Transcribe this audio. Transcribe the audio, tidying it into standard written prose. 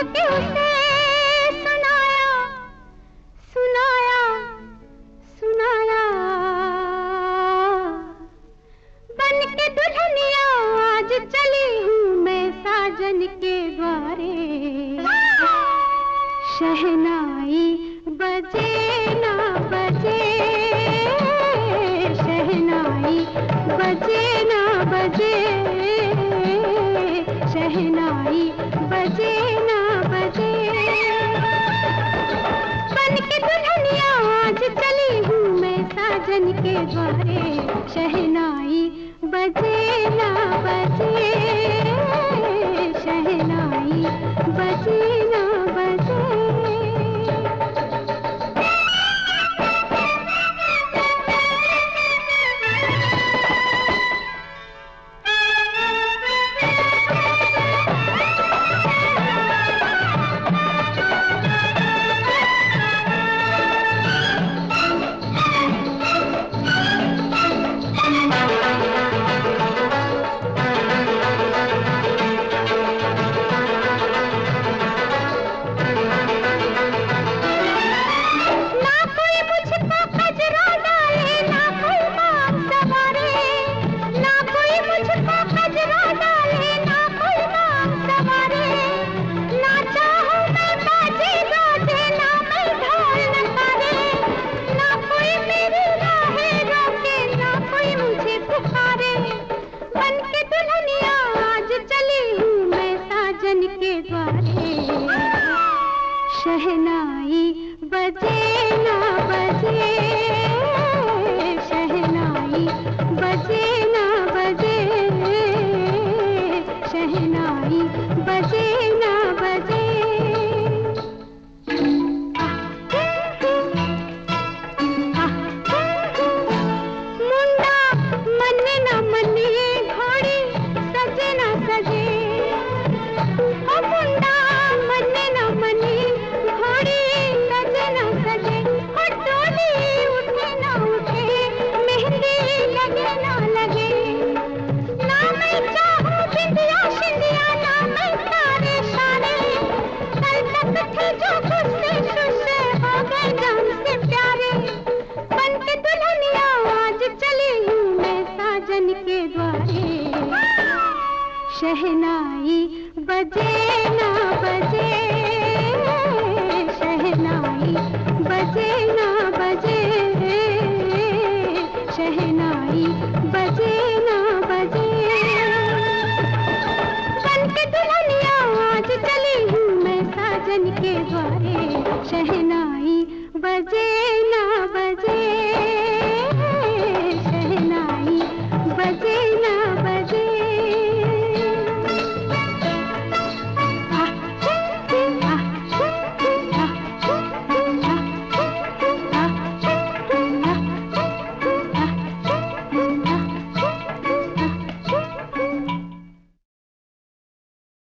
के उसे सुनाया सुनाया सुनाया, बन के दुल्हनिया आज चली हूँ मैं साजन के द्वारे। शहनाई बजे ना बजे, शहनाई बजे ना बजे, शहनाई बजे ना बजे। बन के दुल्हनिया आज चली हूँ मैं साजन के द्वारे। शहनाई बजे ना बजे, शहनाई बजे ना बजे। के द्वारे। शहनाई बजे ना बजे।